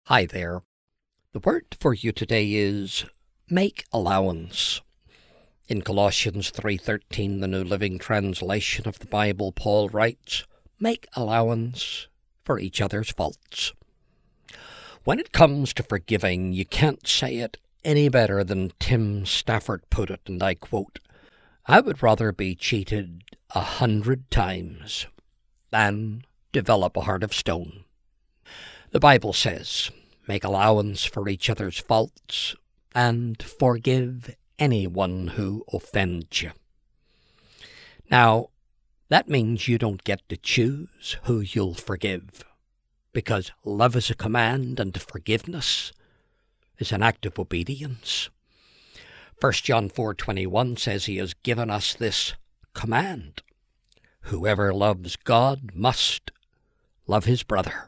Hi there. The word for you today is make allowance. In Colossians 3:13, the New Living Translation of the Bible, Paul writes, make allowance for each other's faults. When it comes to forgiving, you can't say it any better than Tim Stafford put it, and I quote, I would rather be cheated 100 times than develop a heart of stone. The Bible says, make allowance for each other's faults and forgive anyone who offends you. Now, that means you don't get to choose who you'll forgive, because love is a command and forgiveness is an act of obedience. 1 John 4:21 says he has given us this command. Whoever loves God must love his brother.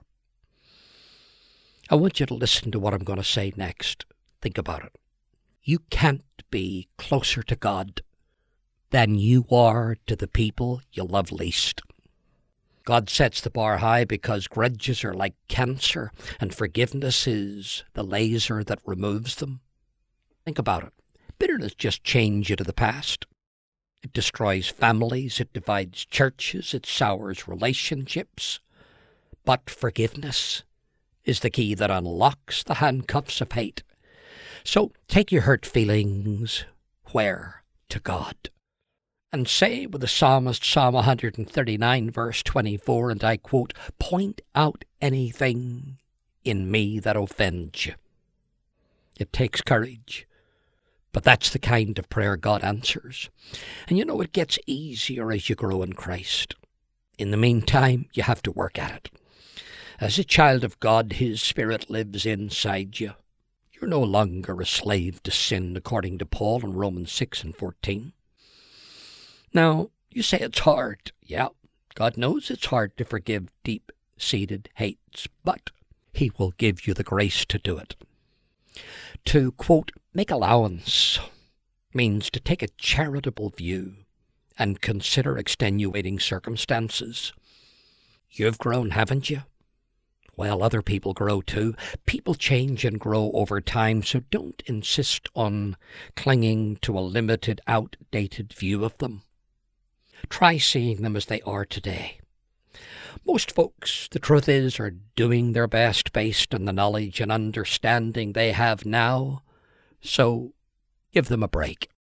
I want you to listen to what I'm going to say next. Think about it. You can't be closer to God than you are to the people you love least. God sets the bar high because grudges are like cancer and forgiveness is the laser that removes them. Think about it. Bitterness just chains you to the past. It destroys families, it divides churches, it sours relationships. But forgiveness is the key that unlocks the handcuffs of hate. So take your hurt feelings where? To God. And say with the psalmist, Psalm 139, verse 24, and I quote, point out anything in me that offends you. It takes courage, but that's the kind of prayer God answers. And you know, it gets easier as you grow in Christ. In the meantime, you have to work at it. As a child of God, His Spirit lives inside you. You're no longer a slave to sin, according to Paul in Romans 6:14. Now, you say it's hard. Yeah, God knows it's hard to forgive deep-seated hates, but He will give you the grace to do it. To, quote, make allowance means to take a charitable view and consider extenuating circumstances. You've grown, haven't you? Well, other people grow too. People change and grow over time, so don't insist on clinging to a limited, outdated view of them. Try seeing them as they are today. Most folks, the truth is, are doing their best based on the knowledge and understanding they have now, so give them a break.